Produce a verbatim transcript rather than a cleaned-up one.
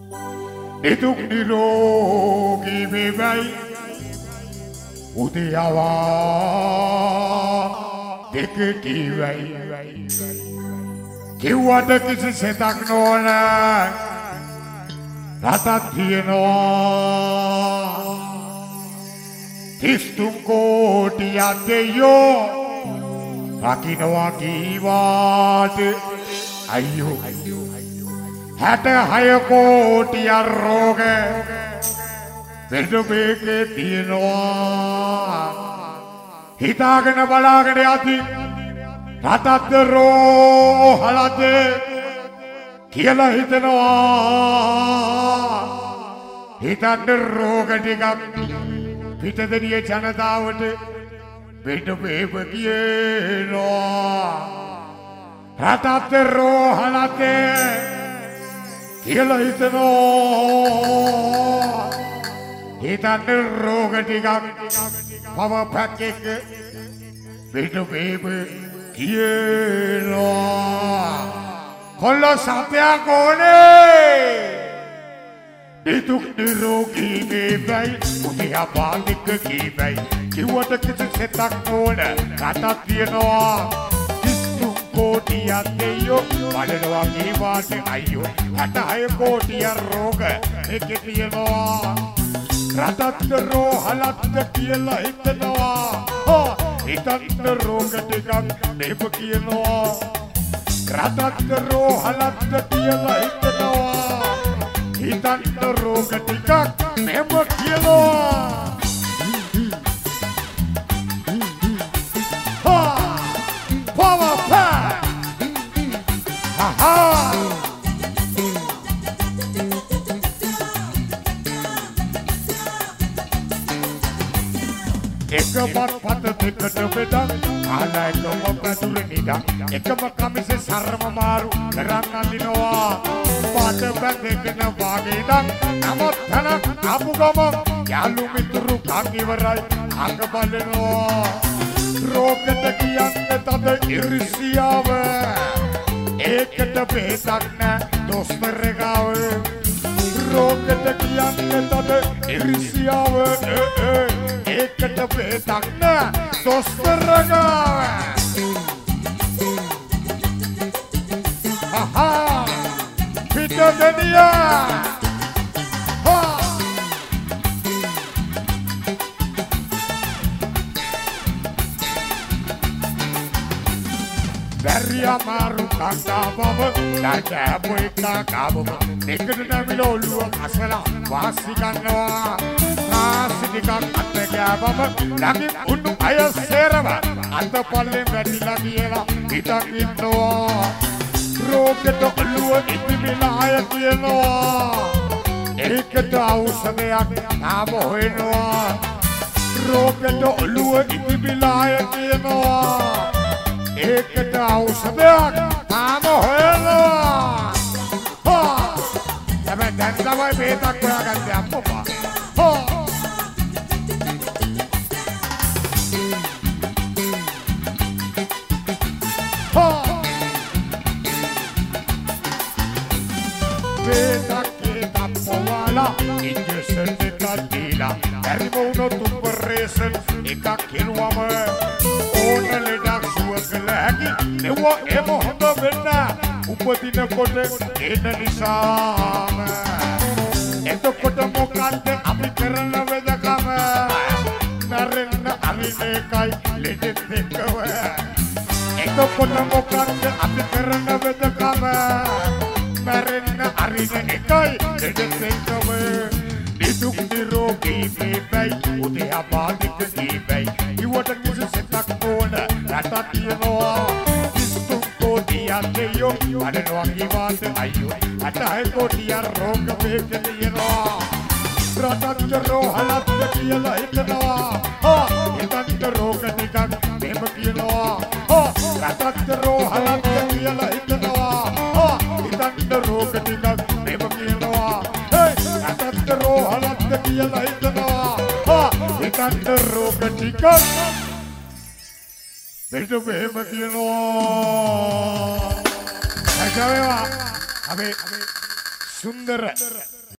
නිදුක් නිරෝගී වේවයි උදයවා දෙක කීවයි කිව්වට කිසි සෙතක් නොවන රටක් තියෙනවා තිස්තුන් කෝටියක් දෙයෝ රකින්නවා කීවාට අයියෝ හැට හය කෝටියක් රෝග පෙරදොබේකේ තියෙනවා හිතාගෙන බලාගෙන යති රටත් රෝහලද කියලා හිතනවා හිතන්න රෝග ටිකක් පිටදෙනිය ජනතාවට පෙරදොබේක කියනවා රටත් රෝහලද කියලා හිතනවා හිතන්න රෝග ටිකක් පව පැක් එක පෙරදොබේක කියනවා කොල්ල සත්‍යයක් ඕනේ නිදුක් නිරෝගී වේවයි උදයවා දෙක කීවයි කිව්වට කිසි සෙතක් නොවන රටක් තියෙනවා තිස්තුන් කෝටියක් දෙයෝ බලනවා කීවාට අයියෝ හැට හය කෝටියක් රෝග එකේ තියෙනවා රටත් රෝහලත් කියලා හිතනවා හිතන්න රෝග ටිකක් මේක කියනවා රටත් රෝහලත් කියලා හිතනවා හිතන්න රෝග ටිකක් මේක කියනවා power pack ha එකමත් පත දෙකට බෙදන් ආලයකම පැතුරු නිදා එකම කමිස සරම මාරු කරන් අඳිනවා පාට බැඳගෙන වාගේ දන් නමුත් තන ආපු ගම යාළු මිතුරු කන් ඉවරයි අඟ බලනවා රෝගට කියන්නේ තද ඉරිසියාව ඒකට බෙහෙතක් නැ දොස්තර ගාව රෝගට කියන්නේ තද ඉරිසියාව ඒකට බෙහෙතක් නැ දොස්තර ගාව හා පිටදෙනියා Berria maru kaka baba, nada boy kaka baba. Nekadu na milolu asala wasikanwa. Nasidika katte kya baba, lagi unnu aya serava. Anta palle meti lagi ela itakinwa. Roketo luwa itibila aya kiyenwa. Ekata ausadayak naamo hoyenwa. Roketo luwa itibila aya kiyenwa. ඒකට ඖෂධයක් තාම හොයනවා. හා හැබැයි දැන් තමයි බේතක් හොයාගත්තේ අම්මපා. හා හා බේතක් එකප්පවාලා injection එකක් දීලා බැරි වුණොත් ඔපරේෂන් එකක් කෙරුවම ඕන ලෙඩක් කලහැකි නෙව එම හොඳ වෙන්න උපදිනකොට එන නිසාම එතකොට මොකක්ද අපි කරන වෙදකම නරෙන්න අරින එකයි ලෙඩෙත් එක්කව එතකොට මොකක්ද අපි කරන වෙදකම නරෙන්න අරින එකයි ලෙඩෙත් එක්කව නිදුක් නිරෝගී වේවයි උදයවා දෙක කීවයි ඉවට කිසි සෙතක් නොවන රටක් තියෙනවා තිස්තුන් කෝටියක් දෙයෝ බලනවා කීවාට අයියෝ හැට හය කෝටියක් රෝග බෙහෙත් තියෙනවා රටත් රෝහලත් කියලා හිතනවා හිතන්න රෝග ටිකක් මෙහෙම කියනවා රටත් රෝහලත් කියලා හිතනවා හිතන්න රෝග ටිකක් මෙහෙම කියනවා රටත් රෝහලත් කියලා හිතනවා හිතන්න රෝග ටිකක් Beto behම කියනවා. හැකවේවා. අපි සුන්දර